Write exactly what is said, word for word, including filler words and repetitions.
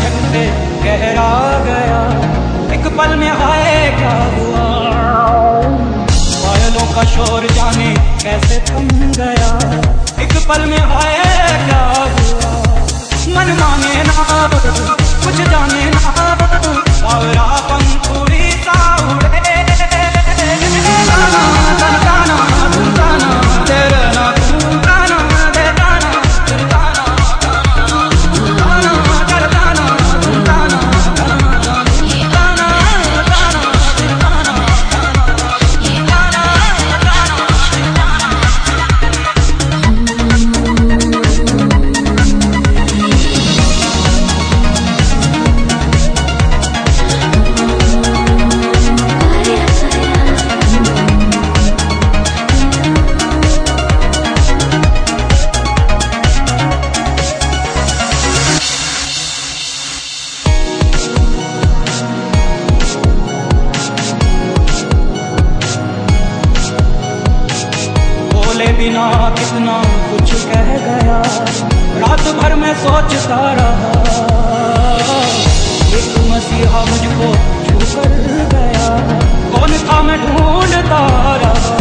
महक से गहरा गया, एक पल में हाय क्या हुआ। पायलों का शोर जाने कैसे थम गया, एक पल में हाय क्या हुआ। मन माने ना कुछ जाने ना, सावरा पंखुड़ी सा उड़े। तनकाना तनकाना तेरे ना तनकाना देताना तनकाना तनकाना करताना तनकाना तनकाना तनकाना बिना कितना कुछ कह गया, रात भर मैं सोचता रहा। एक मसीहा मुझको छू कर गया, कौन था मैं ढूंढता रहा।